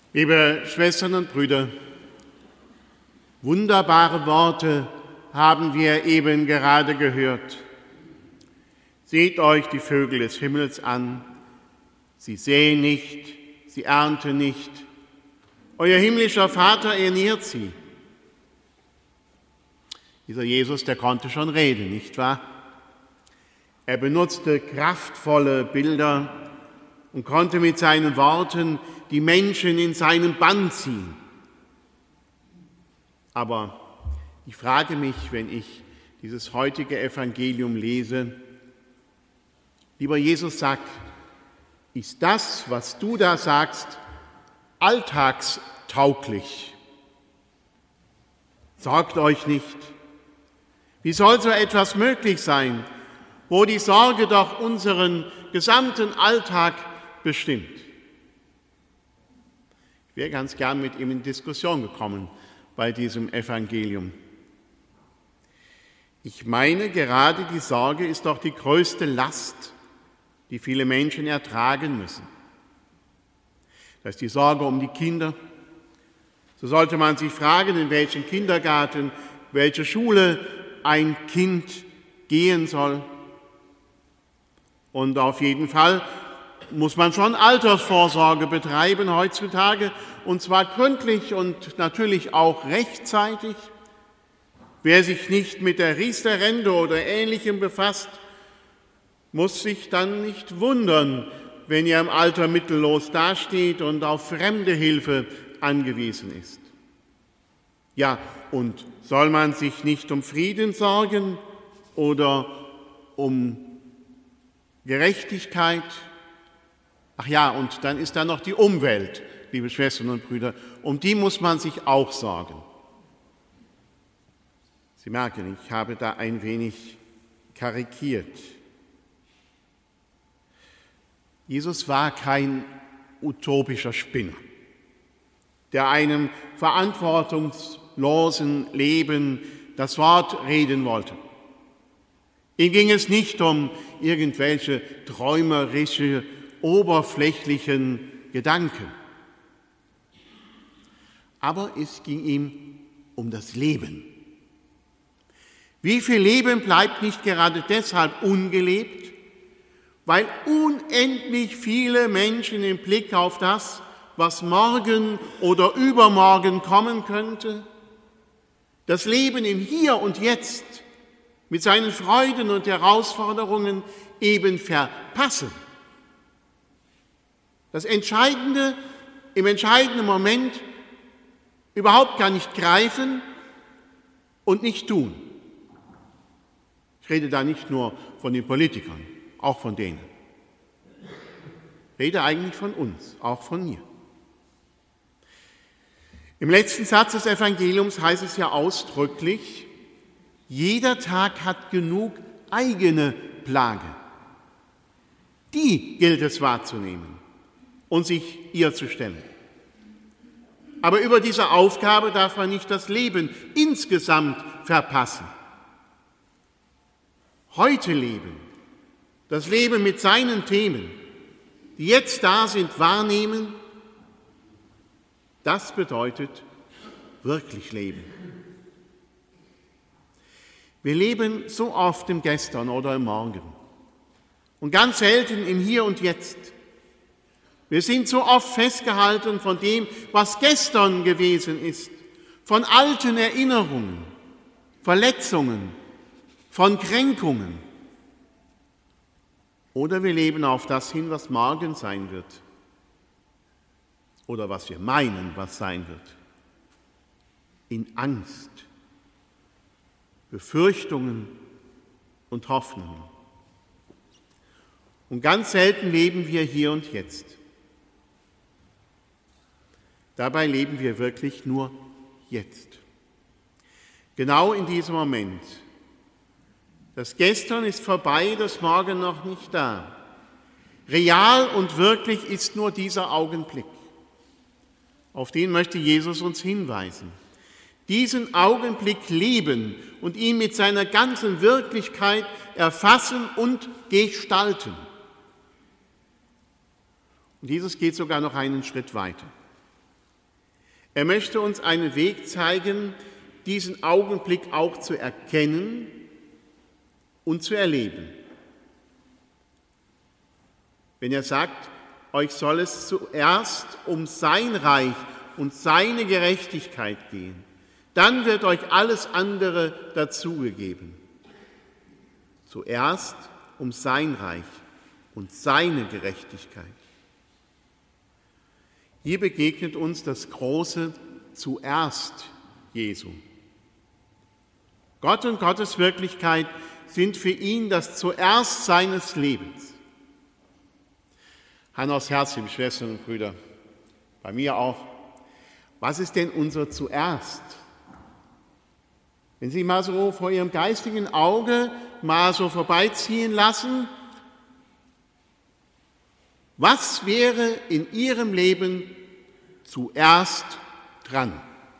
Liebe Schwestern und Brüder, wunderbare Worte haben wir eben gerade gehört. Seht euch die Vögel des Himmels an. Sie säen nicht, sie ernten nicht. Euer himmlischer Vater ernährt sie. Dieser Jesus, der konnte schon reden, nicht wahr? Er benutzte kraftvolle Bilder und konnte mit seinen Worten die Menschen in seinen Bann ziehen. Aber ich frage mich, wenn ich dieses heutige Evangelium lese, lieber Jesus, sag, ist das, was du da sagst, alltagstauglich? Sorgt euch nicht. Wie soll so etwas möglich sein, wo die Sorge doch unseren gesamten Alltag bestimmt? Ich wäre ganz gern mit ihm in Diskussion gekommen bei diesem Evangelium. Ich meine, gerade die Sorge ist doch die größte Last, die viele Menschen ertragen müssen. Das ist die Sorge um die Kinder. So sollte man sich fragen, in welchen Kindergarten, welche Schule ein Kind gehen soll. Und auf jeden Fall muss man schon Altersvorsorge betreiben heutzutage, und zwar gründlich und natürlich auch rechtzeitig. Wer sich nicht mit der Riester-Rente oder Ähnlichem befasst, muss sich dann nicht wundern, wenn er im Alter mittellos dasteht und auf fremde Hilfe angewiesen ist. Ja, und soll man sich nicht um Frieden sorgen oder um Gerechtigkeit? Ach ja, und dann ist da noch die Umwelt, liebe Schwestern und Brüder, um die muss man sich auch sorgen. Sie merken, ich habe da ein wenig karikiert. Jesus war kein utopischer Spinner, der einem verantwortungslosen Leben das Wort reden wollte. Ihm ging es nicht um irgendwelche träumerische, oberflächlichen Gedanken. Aber es ging ihm um das Leben. Wie viel Leben bleibt nicht gerade deshalb ungelebt, weil unendlich viele Menschen im Blick auf das, was morgen oder übermorgen kommen könnte, das Leben im Hier und Jetzt mit seinen Freuden und Herausforderungen eben verpassen. Das Entscheidende im entscheidenden Moment überhaupt gar nicht greifen und nicht tun. Ich rede da nicht nur von den Politikern, auch von denen. Ich rede eigentlich von uns, auch von mir. Im letzten Satz des Evangeliums heißt es ja ausdrücklich, jeder Tag hat genug eigene Plage. Die gilt es wahrzunehmen und sich ihr zu stellen. Aber über diese Aufgabe darf man nicht das Leben insgesamt verpassen. Heute leben, das Leben mit seinen Themen, die jetzt da sind, wahrnehmen, das bedeutet wirklich leben. Wir leben so oft im Gestern oder im Morgen und ganz selten im Hier und Jetzt. Wir sind so oft festgehalten von dem, was gestern gewesen ist, von alten Erinnerungen, Verletzungen, von Kränkungen. Oder wir leben auf das hin, was morgen sein wird oder was wir meinen, was sein wird. In Angst, Befürchtungen und Hoffnungen. Und ganz selten leben wir hier und jetzt. Dabei leben wir wirklich nur jetzt. Genau in diesem Moment. Das Gestern ist vorbei, das Morgen noch nicht da. Real und wirklich ist nur dieser Augenblick. Auf den möchte Jesus uns hinweisen. Diesen Augenblick leben und ihn mit seiner ganzen Wirklichkeit erfassen und gestalten. Und Jesus geht sogar noch einen Schritt weiter. Er möchte uns einen Weg zeigen, diesen Augenblick auch zu erkennen und zu erleben. Wenn er sagt, euch soll es zuerst um sein Reich und seine Gerechtigkeit gehen, dann wird euch alles andere dazugegeben. Zuerst um sein Reich und seine Gerechtigkeit. Hier begegnet uns das große Zuerst Jesu. Gott und Gottes Wirklichkeit sind für ihn das Zuerst seines Lebens. Hand aufs Herz, liebe Schwestern und Brüder, bei mir auch. Was ist denn unser Zuerst? Wenn Sie mal so vor Ihrem geistigen Auge mal so vorbeiziehen lassen, was wäre in Ihrem Leben zuerst dran?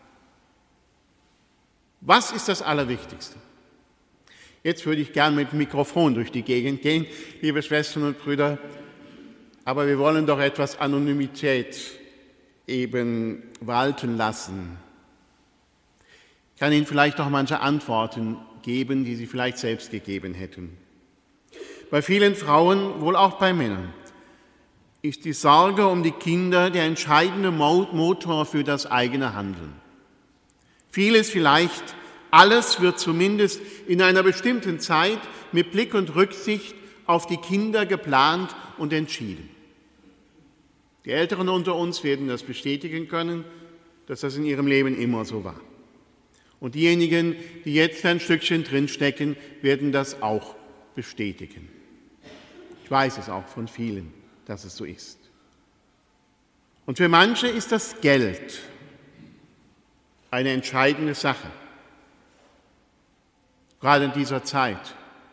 Was ist das Allerwichtigste? Jetzt würde ich gern mit dem Mikrofon durch die Gegend gehen, liebe Schwestern und Brüder, aber wir wollen doch etwas Anonymität eben walten lassen. Ich kann Ihnen vielleicht auch manche Antworten geben, die Sie vielleicht selbst gegeben hätten. Bei vielen Frauen, wohl auch bei Männern, ist die Sorge um die Kinder der entscheidende Motor für das eigene Handeln. Vieles vielleicht, alles wird zumindest in einer bestimmten Zeit mit Blick und Rücksicht auf die Kinder geplant und entschieden. Die Älteren unter uns werden das bestätigen können, dass das in ihrem Leben immer so war. Und diejenigen, die jetzt ein Stückchen drinstecken, werden das auch bestätigen. Ich weiß es auch von vielen, dass es so ist. Und für manche ist das Geld eine entscheidende Sache, gerade in dieser Zeit.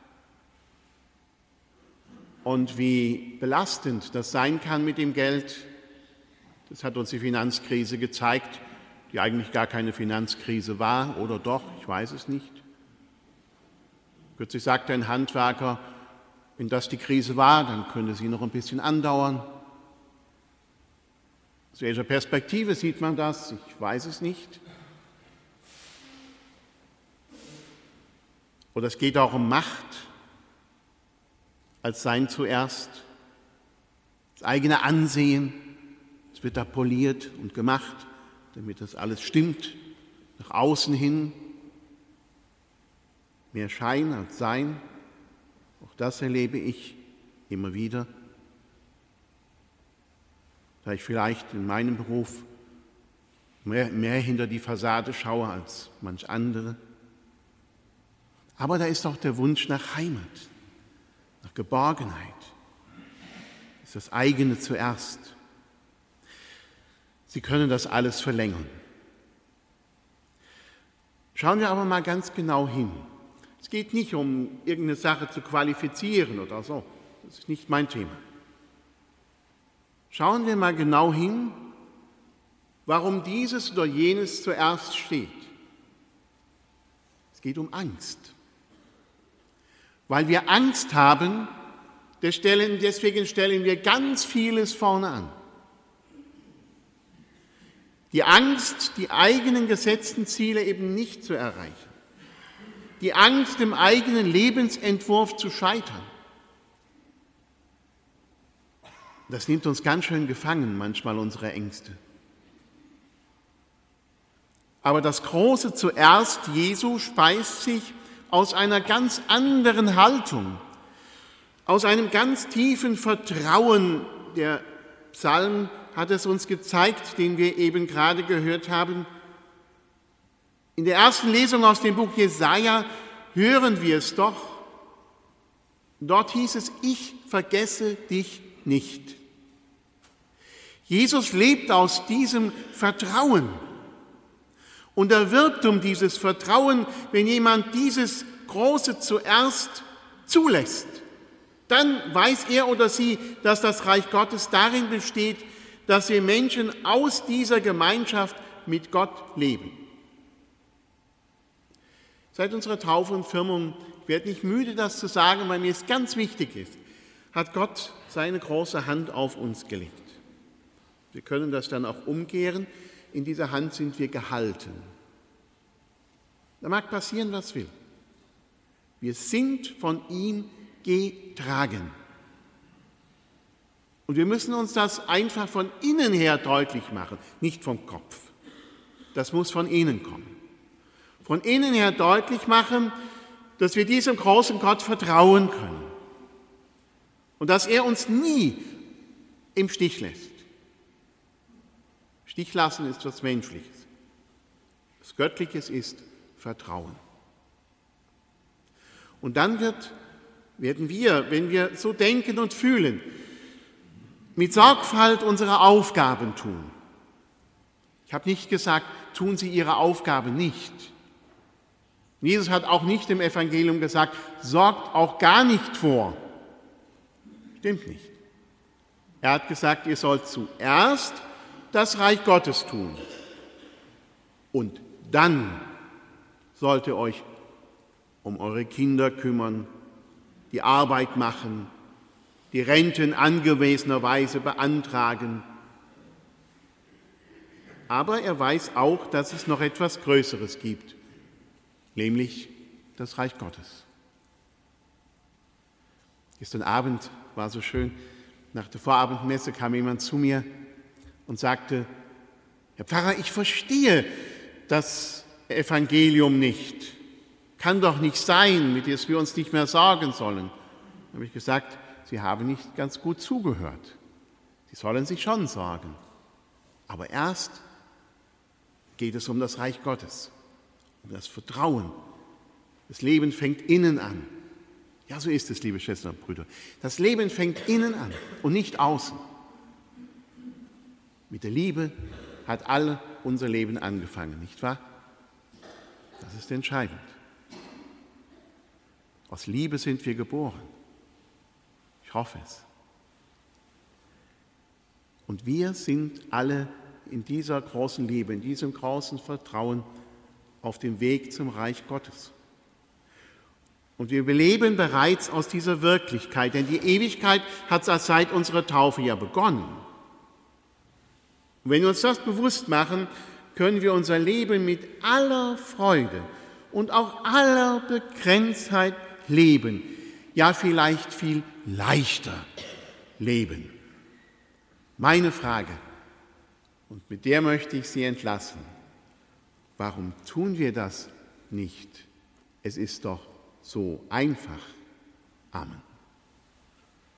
Und wie belastend das sein kann mit dem Geld, das hat uns die Finanzkrise gezeigt, die eigentlich gar keine Finanzkrise war, oder doch, ich weiß es nicht. Kürzlich sagte ein Handwerker, wenn das die Krise war, dann könnte sie noch ein bisschen andauern. Aus welcher Perspektive sieht man das? Ich weiß es nicht. Oder es geht auch um Macht als sein zuerst, das eigene Ansehen. Es wird da poliert und gemacht, damit das alles stimmt, nach außen hin. Mehr Schein als Sein, auch das erlebe ich immer wieder. Da ich vielleicht in meinem Beruf mehr hinter die Fassade schaue als manch andere. Aber da ist auch der Wunsch nach Heimat, nach Geborgenheit. Das ist das eigene zuerst. Sie können das alles verlängern. Schauen wir aber mal ganz genau hin. Es geht nicht um irgendeine Sache zu qualifizieren oder so. Das ist nicht mein Thema. Schauen wir mal genau hin, warum dieses oder jenes zuerst steht. Es geht um Angst. Weil wir Angst haben, deswegen stellen wir ganz vieles vorne an. Die Angst, die eigenen gesetzten Ziele eben nicht zu erreichen. Die Angst, im eigenen Lebensentwurf zu scheitern. Das nimmt uns ganz schön gefangen, manchmal unsere Ängste. Aber das große Zuerst Jesu speist sich aus einer ganz anderen Haltung, aus einem ganz tiefen Vertrauen. Der Psalm hat es uns gezeigt, den wir eben gerade gehört haben. In der ersten Lesung aus dem Buch Jesaja hören wir es doch. Dort hieß es, ich vergesse dich nicht. Jesus lebt aus diesem Vertrauen. Und er wirbt um dieses Vertrauen, wenn jemand dieses Große zuerst zulässt. Dann weiß er oder sie, dass das Reich Gottes darin besteht, dass wir Menschen aus dieser Gemeinschaft mit Gott leben. Seit unserer Taufe und Firmung, ich werde nicht müde, das zu sagen, weil mir es ganz wichtig ist, hat Gott seine große Hand auf uns gelegt. Wir können das dann auch umkehren, in dieser Hand sind wir gehalten. Da mag passieren, was will. Wir sind von ihm getragen. Und wir müssen uns das einfach von innen her deutlich machen, nicht vom Kopf. Das muss von innen kommen. Von innen her deutlich machen, dass wir diesem großen Gott vertrauen können. Und dass er uns nie im Stich lässt. Stich lassen ist was Menschliches. Was Göttliches ist Vertrauen. Und dann werden wir, wenn wir so denken und fühlen, mit Sorgfalt unsere Aufgaben tun. Ich habe nicht gesagt, tun Sie Ihre Aufgabe nicht. Jesus hat auch nicht im Evangelium gesagt, sorgt auch gar nicht vor. Stimmt nicht. Er hat gesagt, ihr sollt zuerst das Reich Gottes tun. Und dann sollt ihr euch um eure Kinder kümmern, die Arbeit machen, die Renten angemessenerweise beantragen. Aber er weiß auch, dass es noch etwas Größeres gibt, nämlich das Reich Gottes. Gestern Abend war so schön, nach der Vorabendmesse kam jemand zu mir und sagte, Herr Pfarrer, ich verstehe das Evangelium nicht. Kann doch nicht sein, dass wir uns nicht mehr sorgen sollen. Da habe ich gesagt, Sie haben nicht ganz gut zugehört. Sie sollen sich schon sorgen. Aber erst geht es um das Reich Gottes, um das Vertrauen. Das Leben fängt innen an. Ja, so ist es, liebe Schwestern und Brüder. Das Leben fängt innen an und nicht außen. Mit der Liebe hat all unser Leben angefangen, nicht wahr? Das ist entscheidend. Aus Liebe sind wir geboren. Ich hoffe es. Und wir sind alle in dieser großen Liebe, in diesem großen Vertrauen auf dem Weg zum Reich Gottes. Und wir leben bereits aus dieser Wirklichkeit, denn die Ewigkeit hat seit unserer Taufe ja begonnen. Und wenn wir uns das bewusst machen, können wir unser Leben mit aller Freude und auch aller Begrenztheit leben, ja vielleicht viel leichter leben. Meine Frage, und mit der möchte ich Sie entlassen, warum tun wir das nicht? Es ist doch so einfach. Amen.